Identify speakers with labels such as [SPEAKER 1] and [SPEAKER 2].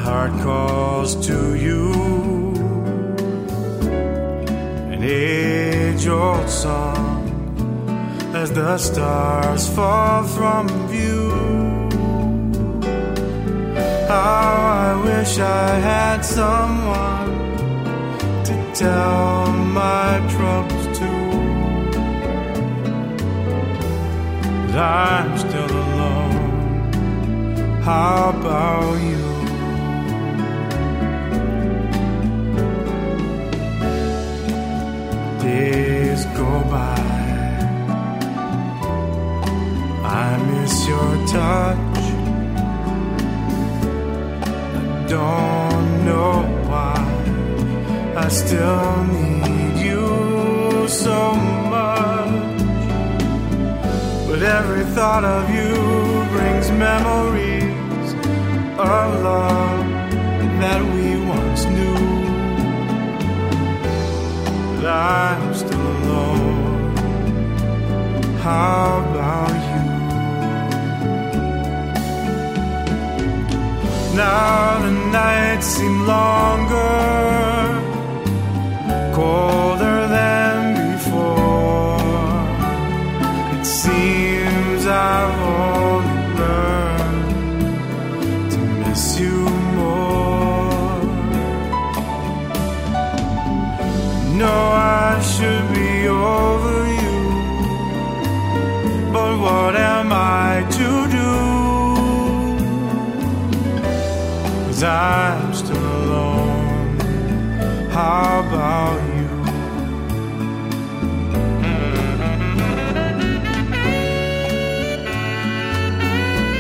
[SPEAKER 1] heart calls to you, an age-old song as the stars fall from view. How I wish I had someone to tell my troubles to, but I'm still alone. How about you? Days go by, I miss your touch. I don't know why I still need you so much, but every thought of you brings memories of love that we once knew. But I'm still alone. How about you? Now the nights seem longer, colder than before. It seems I've only learned to miss you more. No, I should be over you, but what am I to do? 'Cause I'm still alone. How about